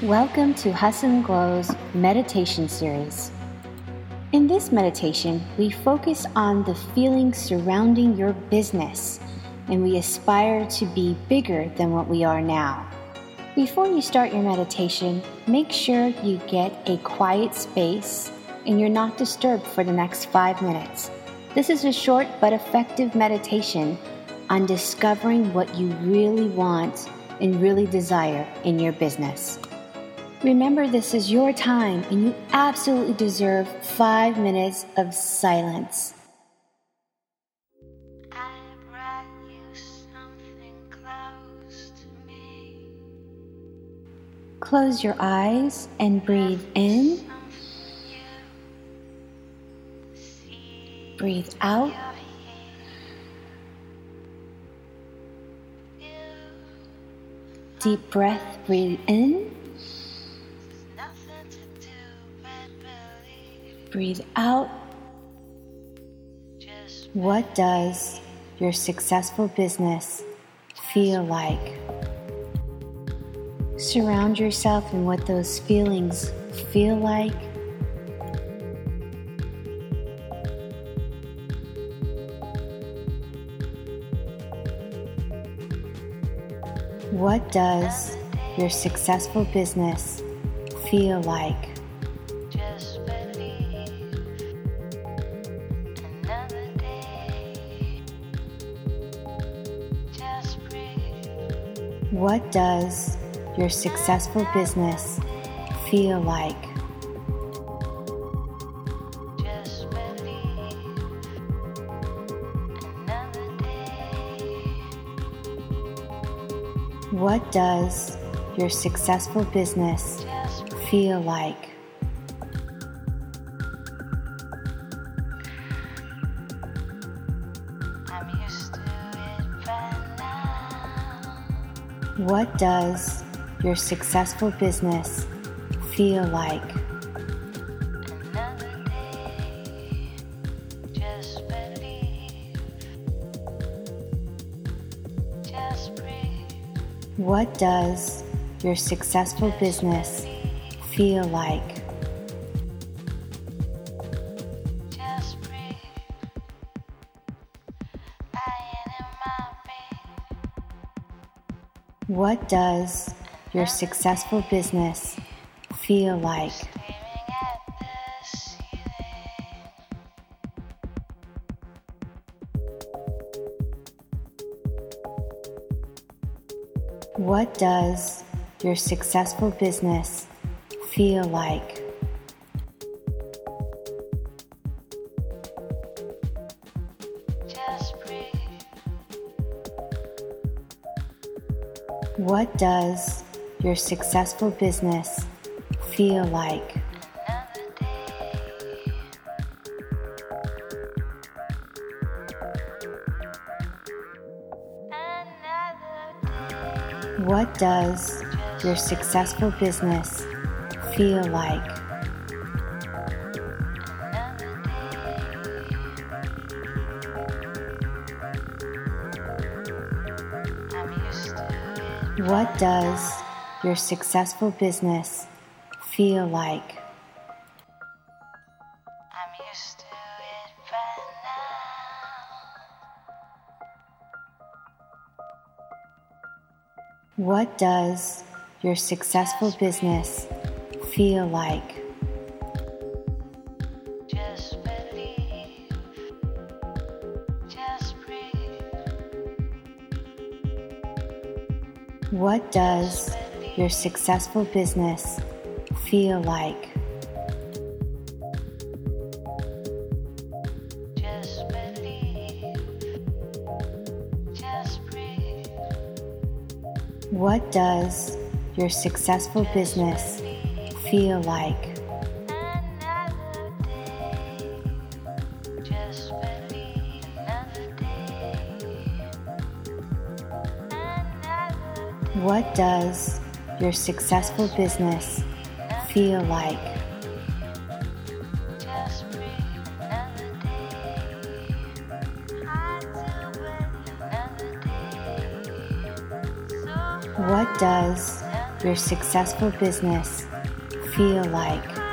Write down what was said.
Welcome to Hassan Glow's meditation series. In this meditation, we focus on the feelings surrounding your business, and we aspire to be bigger than what we are now. Before you start your meditation, make sure you get a quiet space and you're not disturbed for the next 5 minutes. This is a short but effective meditation on discovering what you really want and really desire in your business. Remember, this is your time and you absolutely deserve 5 minutes of silence. I brought you something close to me. Close your eyes and breathe in. Breathe out. Deep breath, breathe in. Breathe out. What does your successful business feel like? Surround yourself in what those feelings feel like. What does your successful business feel like? What does your successful business feel like? What does your successful business feel like? What does your successful business feel like? What does your successful business feel like? What does your successful business feel like? What does your successful business feel like? What does your successful business feel like? What does your successful business feel like? What does your successful business feel like? I'm used to it by now. What does your successful business feel like? Just believe. Just breathe. What does your successful business feel like? Just believe. Just breathe. What does your successful business feel like? Another day. Just believe. Another day. What does your successful business feel like? Just breathe. Another day. I do it another day. So What does your successful business feel like